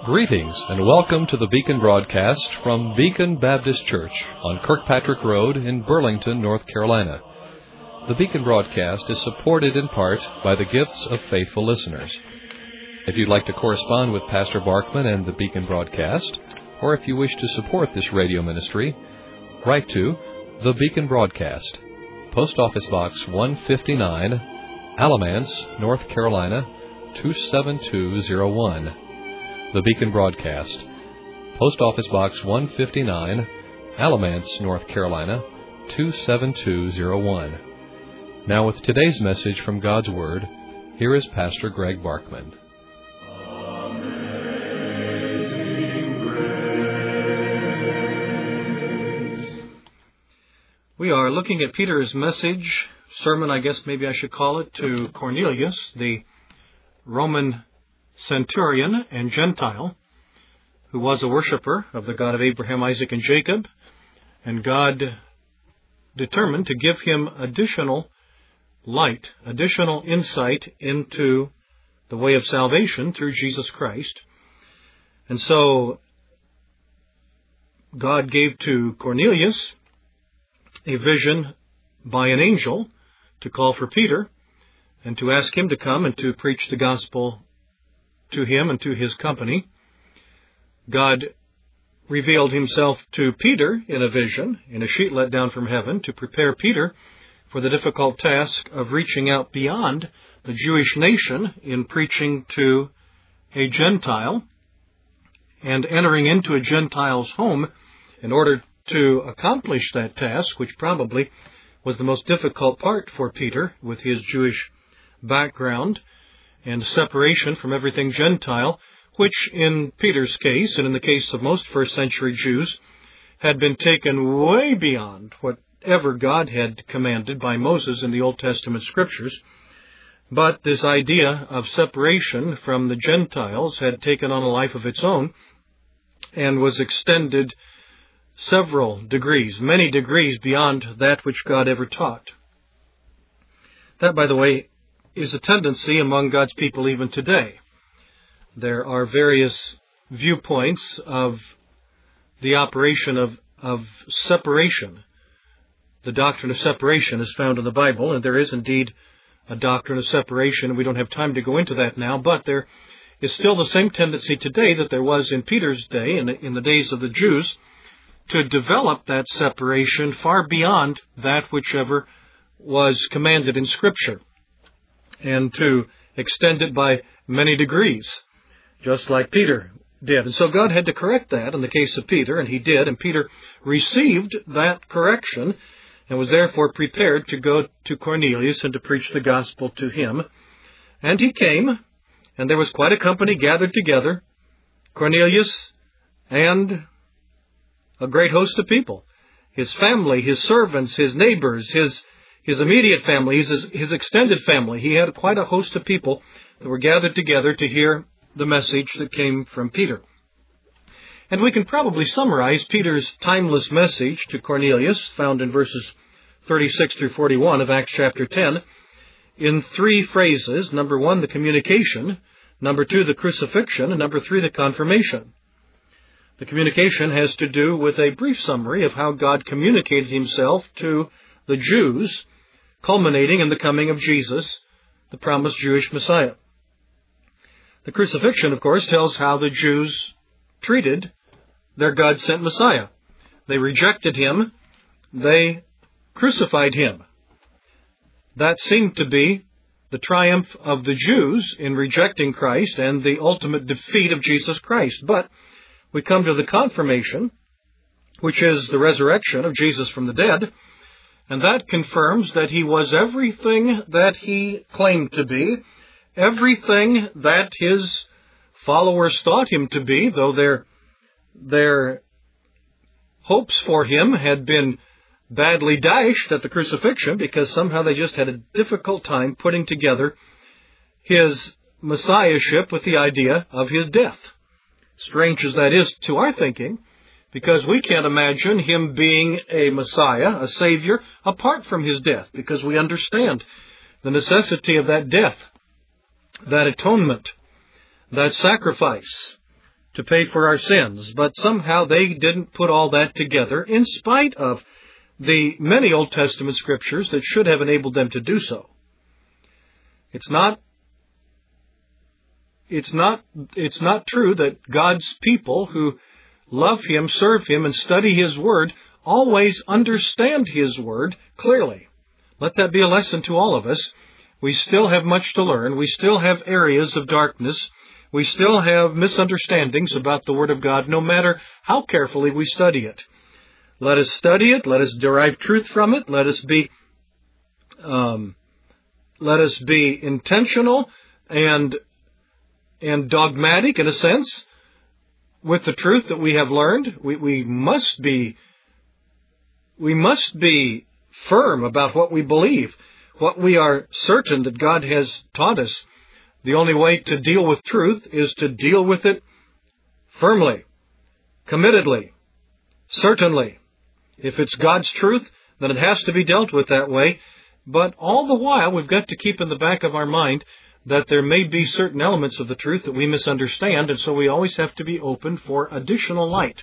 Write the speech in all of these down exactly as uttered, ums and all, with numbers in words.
Greetings and welcome to the Beacon broadcast from Beacon Baptist Church on Kirkpatrick Road in Burlington, North Carolina. The Beacon broadcast is supported in part by the gifts of faithful listeners. If you'd like to correspond with Pastor Barkman and the Beacon broadcast, or if you wish to support this radio ministry, write to The Beacon Broadcast, Post Office Box one fifty-nine, Alamance, North Carolina, two seven two zero one. The Beacon Broadcast, Post Office Box one fifty-nine, Alamance, North Carolina, two seven two zero one. Now with today's message from God's Word, here is Pastor Greg Barkman. We are looking at Peter's message, sermon I guess maybe I should call it, to Cornelius, the Roman centurion and Gentile, who was a worshiper of the God of Abraham, Isaac, and Jacob, and God determined to give him additional light, additional insight into the way of salvation through Jesus Christ. And so God gave to Cornelius a vision by an angel to call for Peter and to ask him to come and to preach the gospel to him and to his company. God revealed himself to Peter in a vision, in a sheet let down from heaven, to prepare Peter for the difficult task of reaching out beyond the Jewish nation in preaching to a Gentile and entering into a Gentile's home in order to accomplish that task, which probably was the most difficult part for Peter with his Jewish background and separation from everything Gentile, which in Peter's case, and in the case of most first century Jews, had been taken way beyond whatever God had commanded by Moses in the Old Testament Scriptures. But this idea of separation from the Gentiles had taken on a life of its own and was extended several degrees, many degrees beyond that which God ever taught. That, by the way, is a tendency among God's people even today. There are various viewpoints of the operation of, of separation. The doctrine of separation is found in the Bible, and there is indeed a doctrine of separation. We don't have time to go into that now, but there is still the same tendency today that there was in Peter's day, in the, in the days of the Jews, to develop that separation far beyond that whichever was commanded in Scripture, and to extend it by many degrees, just like Peter did. And so God had to correct that in the case of Peter, and he did, and Peter received that correction and was therefore prepared to go to Cornelius and to preach the gospel to him. And he came, and there was quite a company gathered together, Cornelius and a great host of people, his family, his servants, his neighbors, his His immediate family, his, his extended family. He had quite a host of people that were gathered together to hear the message that came from Peter. And we can probably summarize Peter's timeless message to Cornelius, found in verses thirty-six through forty-one of Acts chapter ten, in three phrases. Number one, the communication. Number two, the crucifixion. And number three, the confirmation. The communication has to do with a brief summary of how God communicated himself to the Jews, culminating in the coming of Jesus, the promised Jewish Messiah. The crucifixion, of course, tells how the Jews treated their God-sent Messiah. They rejected him. They crucified him. That seemed to be the triumph of the Jews in rejecting Christ and the ultimate defeat of Jesus Christ. But we come to the confirmation, which is the resurrection of Jesus from the dead, and that confirms that he was everything that he claimed to be, everything that his followers thought him to be, though their, their hopes for him had been badly dashed at the crucifixion because somehow they just had a difficult time putting together his messiahship with the idea of his death. Strange as that is to our thinking, because we can't imagine him being a Messiah, a Savior, apart from his death, because we understand the necessity of that death, that atonement, that sacrifice, to pay for our sins. But somehow they didn't put all that together in spite of the many Old Testament scriptures that should have enabled them to do so. It's not It's not, it's not true that God's people who love Him, serve Him, and study His Word always understand His Word clearly. Let that be a lesson to all of us. We still have much to learn. We still have areas of darkness. We still have misunderstandings about the Word of God, no matter how carefully we study it. Let us study it. Let us derive truth from it. Let us be, um, let us be intentional and and dogmatic, in a sense, with the truth that we have learned. We, we must be, we must be firm about what we believe, what we are certain that God has taught us. The only way to deal with truth is to deal with it firmly, committedly, certainly. If it's God's truth, then it has to be dealt with that way. But all the while, we've got to keep in the back of our mind that there may be certain elements of the truth that we misunderstand, and so we always have to be open for additional light.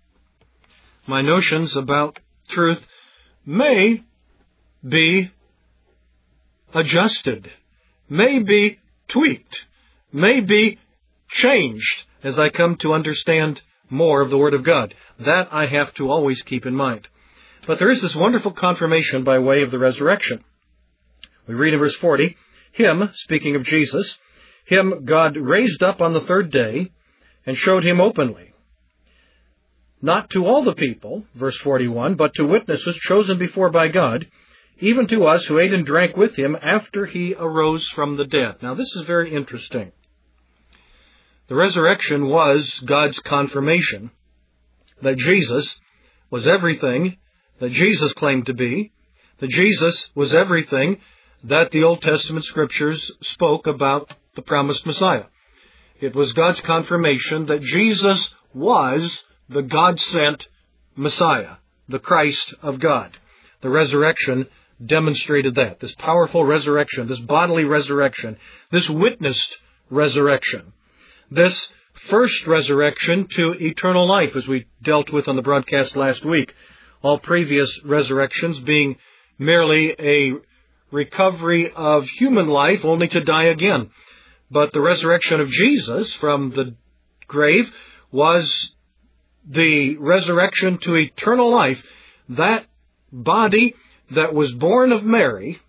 My notions about truth may be adjusted, may be tweaked, may be changed as I come to understand more of the Word of God. That I have to always keep in mind. But there is this wonderful confirmation by way of the resurrection. We read in verse forty, Him, speaking of Jesus, Him God raised up on the third day and showed Him openly. Not to all the people, verse forty-one, but to witnesses chosen before by God, even to us who ate and drank with Him after He arose from the dead. Now this is very interesting. The resurrection was God's confirmation that Jesus was everything that Jesus claimed to be, that Jesus was everything that the Old Testament Scriptures spoke about the promised Messiah. It was God's confirmation that Jesus was the God-sent Messiah, the Christ of God. The resurrection demonstrated that. This powerful resurrection, this bodily resurrection, this witnessed resurrection, this first resurrection to eternal life, as we dealt with on the broadcast last week. All previous resurrections being merely a recovery of human life only to die again. But the resurrection of Jesus from the grave was the resurrection to eternal life. That body that was born of Mary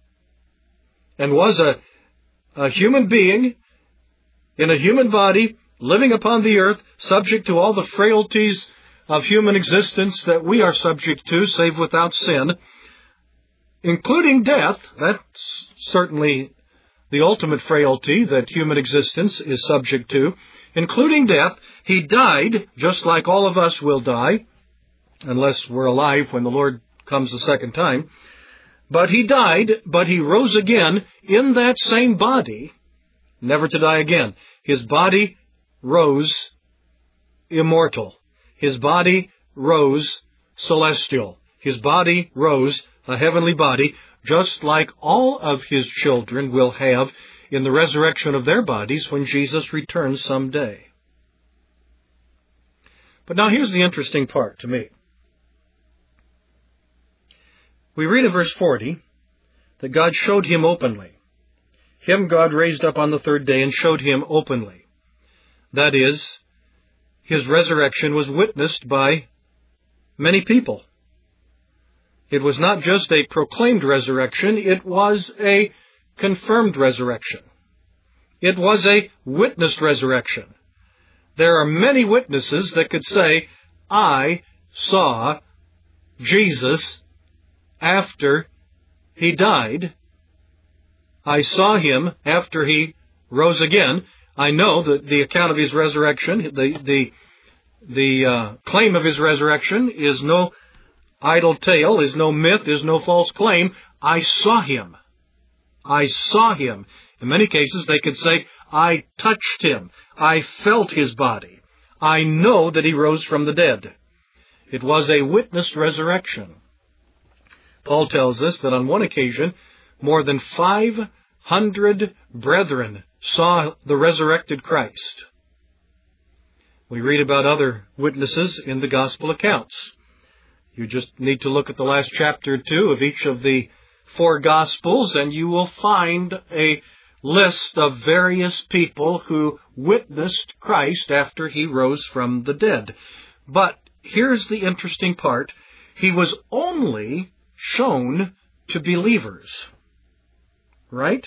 and was a, a human being in a human body, living upon the earth, subject to all the frailties of human existence that we are subject to, save without sin, including death. That's certainly the ultimate frailty that human existence is subject to. Including death, He died, just like all of us will die, unless we're alive when the Lord comes the second time. But He died, but He rose again in that same body, never to die again. His body rose immortal. His body rose celestial. His body rose a heavenly body, just like all of His children will have in the resurrection of their bodies when Jesus returns someday. But now here's the interesting part to me. We read in verse forty that God showed Him openly. Him God raised up on the third day and showed Him openly. That is, His resurrection was witnessed by many people. It was not just a proclaimed resurrection, it was a confirmed resurrection. It was a witnessed resurrection. There are many witnesses that could say, I saw Jesus after He died. I saw Him after He rose again. I know that the account of His resurrection, the the the uh, claim of His resurrection is no idle tale, is no myth, is no false claim. I saw Him. I saw Him. In many cases, they could say, I touched Him. I felt His body. I know that He rose from the dead. It was a witnessed resurrection. Paul tells us that on one occasion, more than five hundred brethren saw the resurrected Christ. We read about other witnesses in the Gospel accounts. You just need to look at the last chapter or two of each of the four Gospels, and you will find a list of various people who witnessed Christ after He rose from the dead. But here's the interesting part. He was only shown to believers. Right?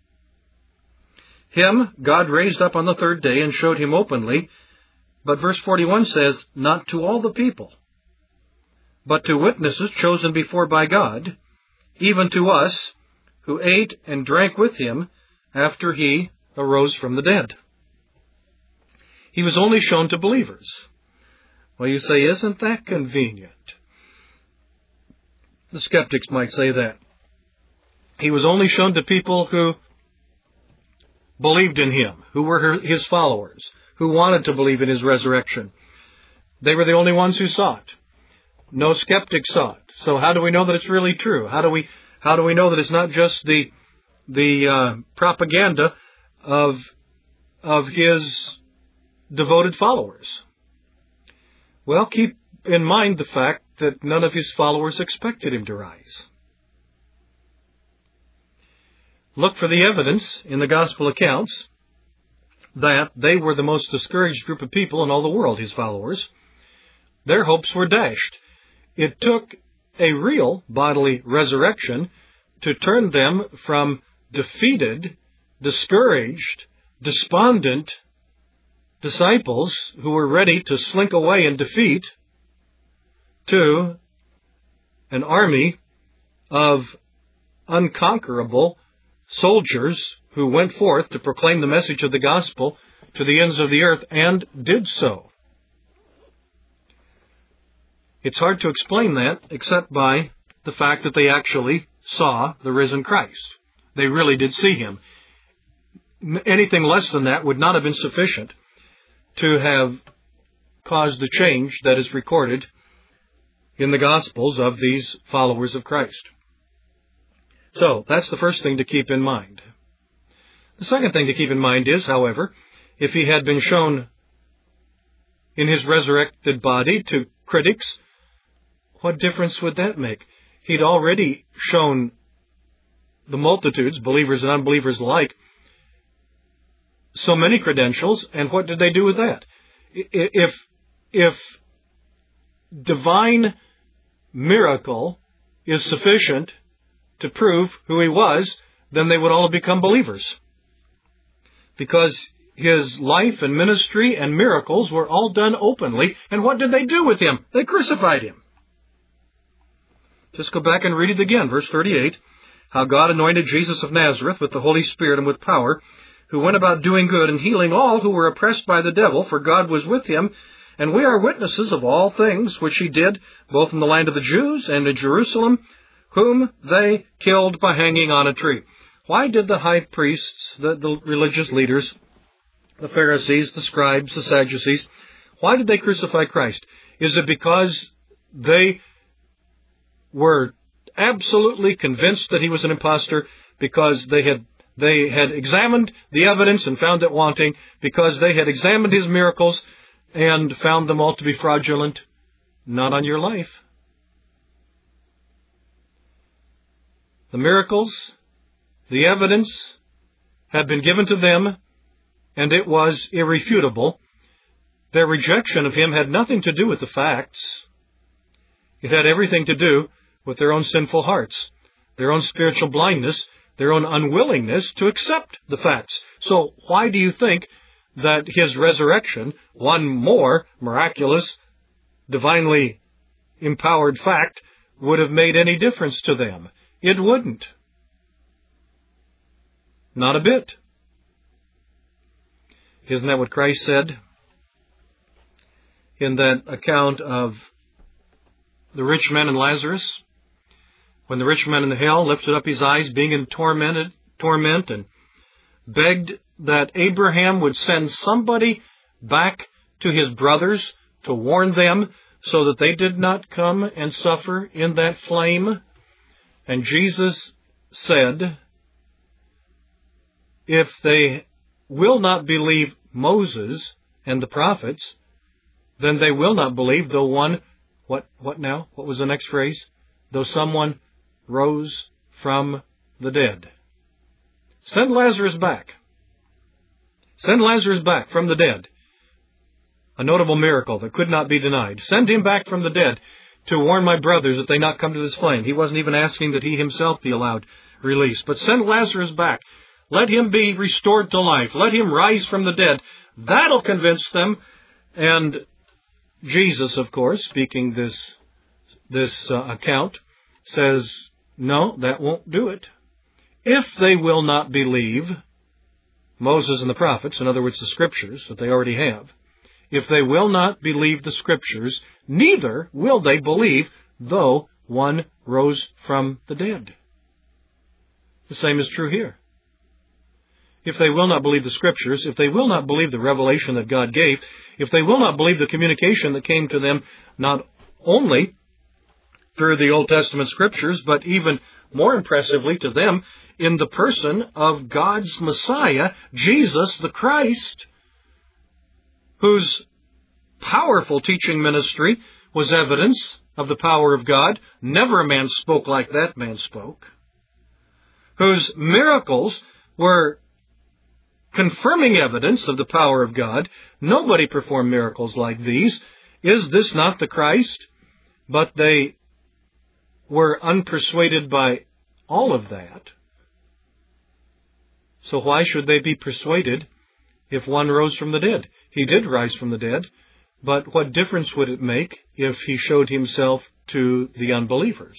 Him God raised up on the third day and showed Him openly. But verse forty-one says, not to all the people, but to witnesses chosen before by God, even to us who ate and drank with Him after He arose from the dead. He was only shown to believers. Well, you say, isn't that convenient? The skeptics might say that. He was only shown to people who believed in Him, who were His followers, who wanted to believe in His resurrection. They were the only ones who saw it. No skeptics saw it. So how do we know that it's really true? How do we how do we know that it's not just the the uh, propaganda of of His devoted followers? Well, keep in mind the fact that none of His followers expected Him to rise. Look for the evidence in the Gospel accounts that they were the most discouraged group of people in all the world, His followers. Their hopes were dashed. It took a real bodily resurrection to turn them from defeated, discouraged, despondent disciples who were ready to slink away in defeat to an army of unconquerable soldiers who went forth to proclaim the message of the gospel to the ends of the earth, and did so. It's hard to explain that except by the fact that they actually saw the risen Christ. They really did see Him. Anything less than that would not have been sufficient to have caused the change that is recorded in the Gospels of these followers of Christ. So, that's the first thing to keep in mind. The second thing to keep in mind is, however, if He had been shown in His resurrected body to critics, what difference would that make? He'd already shown the multitudes, believers and unbelievers alike, so many credentials, and what did they do with that? If, if divine miracle is sufficient to prove who He was, then they would all have become believers. Because His life and ministry and miracles were all done openly. And what did they do with Him? They crucified Him. Just go back and read it again. Verse thirty-eight. How God anointed Jesus of Nazareth with the Holy Spirit and with power, who went about doing good and healing all who were oppressed by the devil, for God was with Him. And we are witnesses of all things which He did, both in the land of the Jews and in Jerusalem, whom they killed by hanging on a tree. Why did the high priests, the, the religious leaders, the Pharisees, the scribes, the Sadducees, why did they crucify Christ? Is it because they were absolutely convinced that He was an impostor, because they had they had examined the evidence and found it wanting, because they had examined His miracles and found them all to be fraudulent? Not on your life. The miracles, the evidence, had been given to them, and it was irrefutable. Their rejection of Him had nothing to do with the facts. It had everything to do with their own sinful hearts, their own spiritual blindness, their own unwillingness to accept the facts. So why do you think that His resurrection, one more miraculous, divinely empowered fact, would have made any difference to them? It wouldn't. Not a bit. Isn't that what Christ said in that account of the rich man and Lazarus? When the rich man in the hell lifted up his eyes, being in tormented, torment, and begged that Abraham would send somebody back to his brothers to warn them so that they did not come and suffer in that flame. And Jesus said, if they will not believe Moses and the prophets, then they will not believe, though one, what, what now? What was the next phrase? Though someone rose from the dead. Send Lazarus back. Send Lazarus back from the dead. A notable miracle that could not be denied. Send him back from the dead to warn my brothers that they not come to this flame. He wasn't even asking that he himself be allowed release. But send Lazarus back. Let him be restored to life. Let him rise from the dead. That'll convince them. And Jesus, of course, speaking this, this uh, account, says, no, that won't do it. If they will not believe Moses and the prophets, in other words, the Scriptures that they already have, if they will not believe the Scriptures, neither will they believe, though one rose from the dead. The same is true here. If they will not believe the Scriptures, if they will not believe the revelation that God gave, if they will not believe the communication that came to them not only through the Old Testament Scriptures, but even more impressively to them in the person of God's Messiah, Jesus the Christ, whose powerful teaching ministry was evidence of the power of God. Never a man spoke like that man spoke. Whose miracles were confirming evidence of the power of God. Nobody performed miracles like these. Is this not the Christ? But they were unpersuaded by all of that. So why should they be persuaded if one rose from the dead? He did rise from the dead, but what difference would it make if he showed himself to the unbelievers?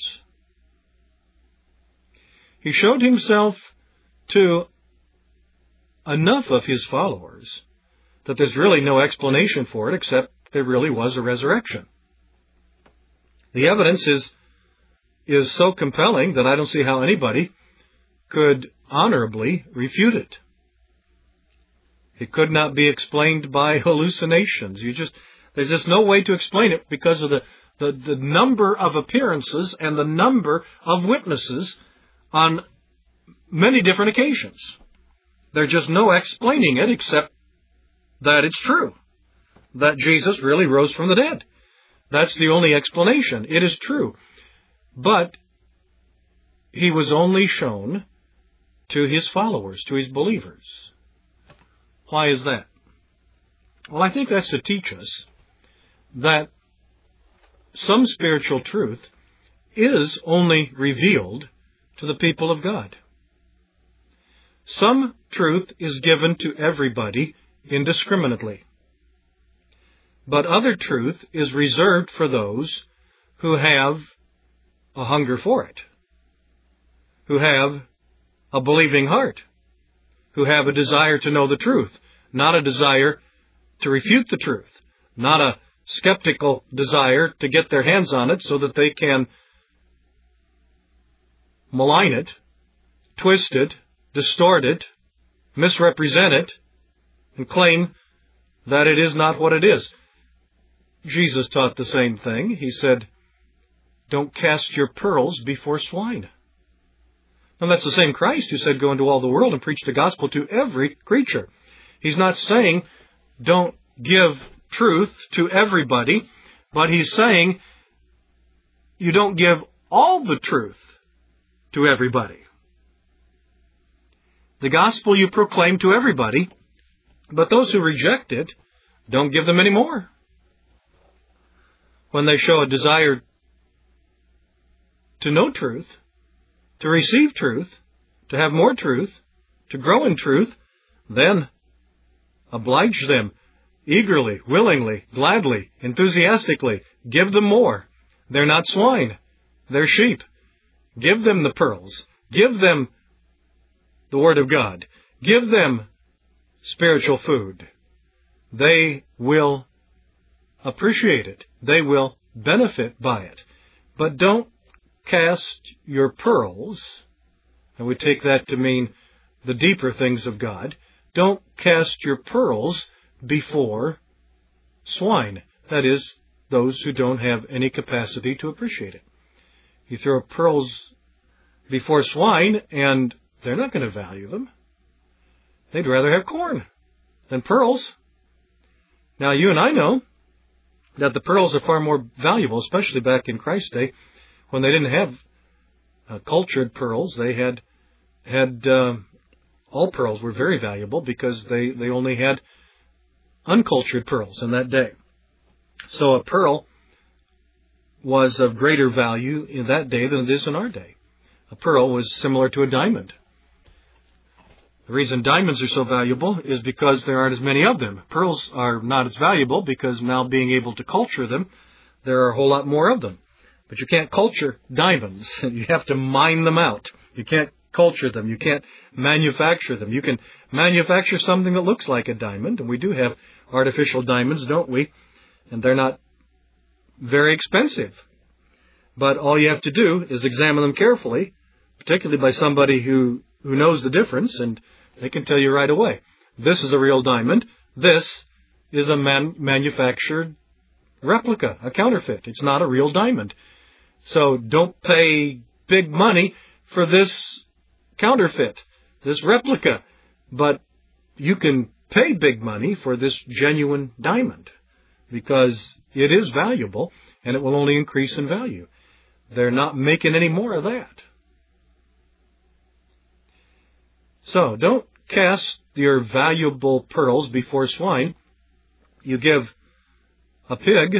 He showed himself to enough of his followers that there's really no explanation for it except there really was a resurrection. The evidence is, is so compelling that I don't see how anybody could honorably refute it. It could not be explained by hallucinations. You just, there's just no way to explain it because of the, the, the number of appearances and the number of witnesses on many different occasions. There's just no explaining it except that it's true, that Jesus really rose from the dead. That's the only explanation. It is true. But he was only shown to his followers, to his believers. Why is that? Well, I think that's to teach us that some spiritual truth is only revealed to the people of God. Some truth is given to everybody indiscriminately. But other truth is reserved for those who have a hunger for it, who have a believing heart, who have a desire to know the truth, not a desire to refute the truth, not a skeptical desire to get their hands on it so that they can malign it, twist it, distort it, misrepresent it, and claim that it is not what it is. Jesus taught the same thing. He said, don't cast your pearls before swine. And that's the same Christ who said, go into all the world and preach the gospel to every creature. He's not saying, don't give truth to everybody, but he's saying, you don't give all the truth to everybody. The gospel you proclaim to everybody, but those who reject it, don't give them any more. When they show a desire to know truth, to receive truth, to have more truth, to grow in truth, then oblige them eagerly, willingly, gladly, enthusiastically. Give them more. They're not swine. They're sheep. Give them the pearls. Give them the Word of God. Give them spiritual food. They will appreciate it. They will benefit by it. But don't cast your pearls, and we take that to mean the deeper things of God. Don't cast your pearls before swine. That is, those who don't have any capacity to appreciate it. You throw pearls before swine, and they're not going to value them. They'd rather have corn than pearls. Now, you and I know that the pearls are far more valuable, especially back in Christ's day, when they didn't have uh, cultured pearls. They had had uh, all pearls were very valuable because they, they only had uncultured pearls in that day. So a pearl was of greater value in that day than it is in our day. A pearl was similar to a diamond. The reason diamonds are so valuable is because there aren't as many of them. Pearls are not as valuable because now being able to culture them, there are a whole lot more of them. But you can't culture diamonds. You have to mine them out. You can't culture them. You can't manufacture them. You can manufacture something that looks like a diamond, and we do have artificial diamonds, don't we? And they're not very expensive. But all you have to do is examine them carefully, particularly by somebody who, who knows the difference, and they can tell you right away, this is a real diamond, this is a man, manufactured replica, a counterfeit. It's not a real diamond. So don't pay big money for this counterfeit, this replica, but you can pay big money for this genuine diamond because it is valuable and it will only increase in value. They're not making any more of that. So don't cast your valuable pearls before swine. You give a pig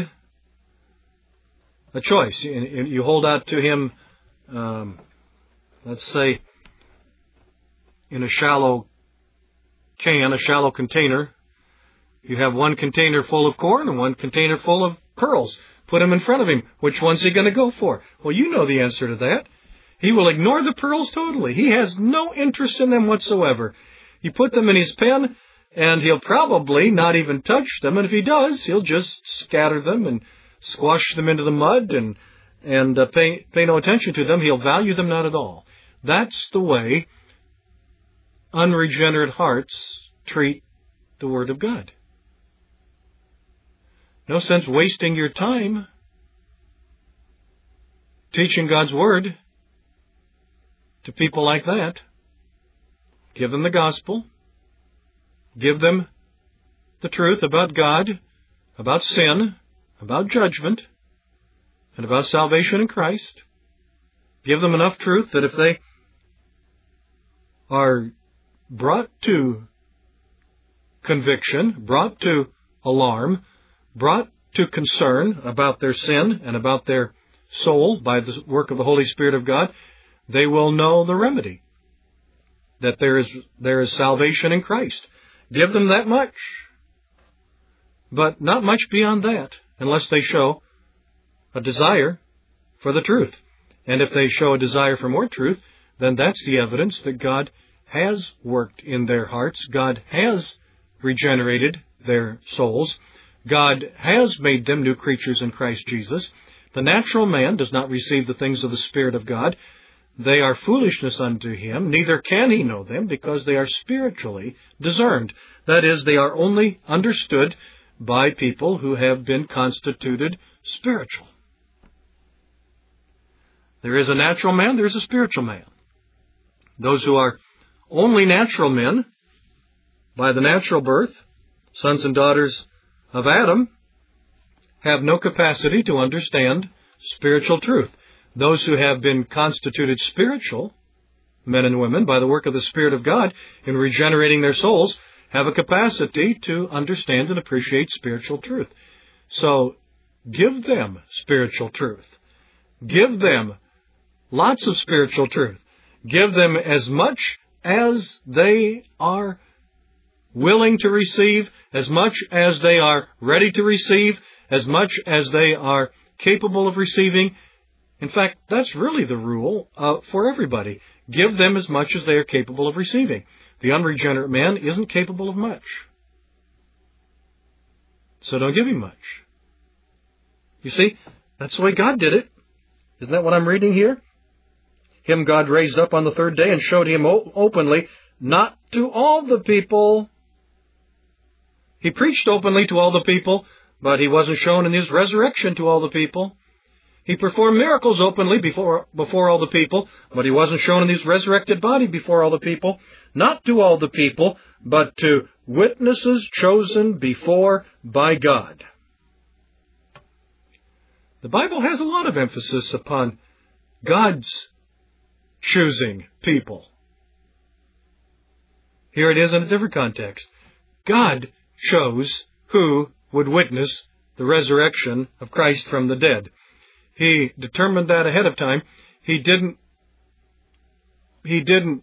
a choice. You hold out to him, um, let's say, in a shallow can, a shallow container. You have one container full of corn and one container full of pearls. Put them in front of him. Which one's he going to go for? Well, you know the answer to that. He will ignore the pearls totally. He has no interest in them whatsoever. You put them in his pen, and he'll probably not even touch them. And if he does, he'll just scatter them and squash them into the mud and and uh, pay, pay no attention to them. He'll value them not at all. That's the way unregenerate hearts treat the Word of God. No sense wasting your time teaching God's Word to people like that. Give them the gospel. Give them the truth about God, about sin, about judgment, and about salvation in Christ. Give them enough truth that if they are brought to conviction, brought to alarm, brought to concern about their sin and about their soul by the work of the Holy Spirit of God, they will know the remedy, that there is there is salvation in Christ. Give them that much, but not much beyond that, unless they show a desire for the truth. And if they show a desire for more truth, then that's the evidence that God has worked in their hearts. God has regenerated their souls. God has made them new creatures in Christ Jesus. The natural man does not receive the things of the Spirit of God. They are foolishness unto him, neither can he know them, because they are spiritually discerned. That is, they are only understood by people who have been constituted spiritual. There is a natural man, there is a spiritual man. Those who are only natural men, by the natural birth, sons and daughters of Adam, have no capacity to understand spiritual truth. Those who have been constituted spiritual, men and women, by the work of the Spirit of God in regenerating their souls, have a capacity to understand and appreciate spiritual truth. So, give them spiritual truth. Give them lots of spiritual truth. Give them as much as they are willing to receive, as much as they are ready to receive, as much as they are capable of receiving. In fact, that's really the rule uh, for everybody. Give them as much as they are capable of receiving. The unregenerate man isn't capable of much. So don't give him much. You see, that's the way God did it. Isn't that what I'm reading here? Him God raised up on the third day and showed him openly, not to all the people. He preached openly to all the people, but he wasn't shown in his resurrection to all the people. He performed miracles openly before before all the people, but he wasn't shown in his resurrected body before all the people. Not to all the people, but to witnesses chosen before by God. The Bible has a lot of emphasis upon God's choosing people. Here it is in a different context. God chose who would witness the resurrection of Christ from the dead. He determined that ahead of time. He didn't, he didn't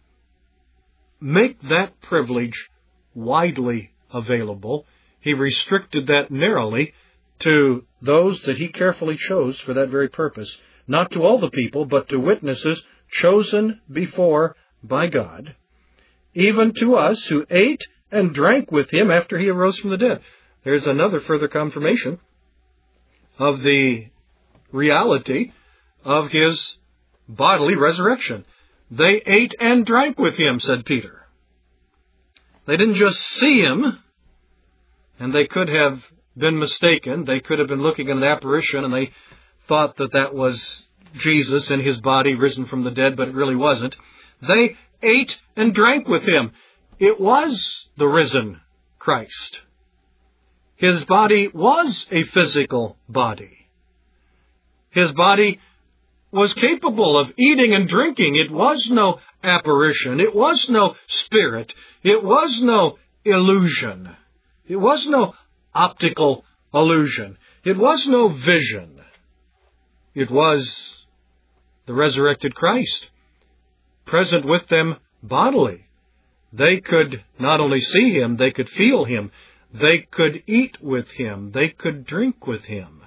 make that privilege widely available. He restricted that narrowly to those that he carefully chose for that very purpose. Not to all the people, but to witnesses chosen before by God. Even to us who ate and drank with him after he arose from the dead. There's another further confirmation of the reality of his bodily resurrection. They ate and drank with him, said Peter. They didn't just see him, and they could have been mistaken. They could have been looking at an apparition, and they thought that that was Jesus in his body risen from the dead, but it really wasn't. They ate and drank with him. It was the risen Christ. His body was a physical body. His body was capable of eating and drinking. It was no apparition. It was no spirit. It was no illusion. It was no optical illusion. It was no vision. It was the resurrected Christ, present with them bodily. They could not only see him, they could feel him. They could eat with him. They could drink with him.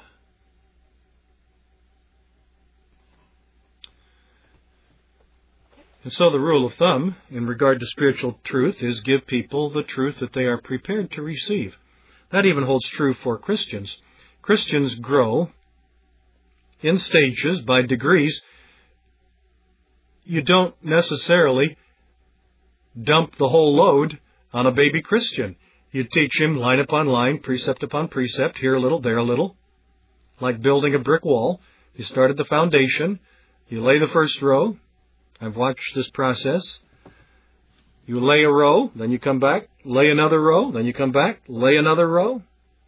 And so the rule of thumb in regard to spiritual truth is give people the truth that they are prepared to receive. That even holds true for Christians. Christians grow in stages, by degrees. You don't necessarily dump the whole load on a baby Christian. You teach him line upon line, precept upon precept, here a little, there a little. Like building a brick wall. You start at the foundation. You lay the first row. I've watched this process. You lay a row, then you come back, lay another row, then you come back, lay another row.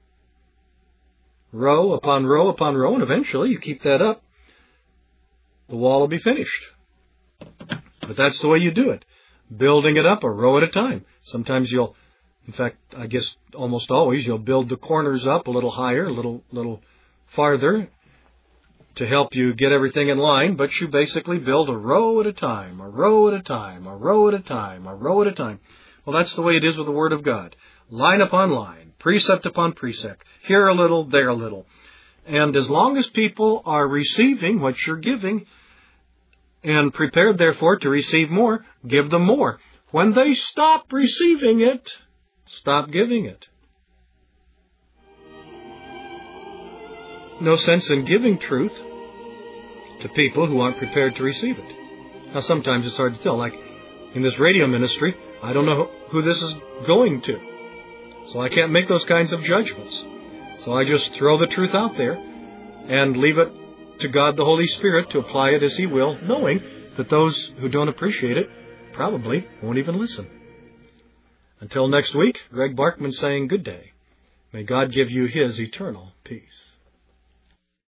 Row upon row upon row, and eventually you keep that up. The wall will be finished. But that's the way you do it. Building it up a row at a time. Sometimes you'll, in fact, I guess almost always, you'll build the corners up a little higher, a little, little farther to help you get everything in line, but you basically build a row at a time, a row at a time, a row at a time, a row at a time. Well, that's the way it is with the Word of God. Line upon line, precept upon precept, here a little, there a little. And as long as people are receiving what you're giving, and prepared, therefore, to receive more, give them more. When they stop receiving it, stop giving it. No sense in giving truth to people who aren't prepared to receive it. Now, sometimes it's hard to tell. Like in this radio ministry, I don't know who this is going to. So I can't make those kinds of judgments. So I just throw the truth out there and leave it to God the Holy Spirit to apply it as He will, knowing that those who don't appreciate it probably won't even listen. Until next week, Greg Barkman saying good day. May God give you His eternal peace.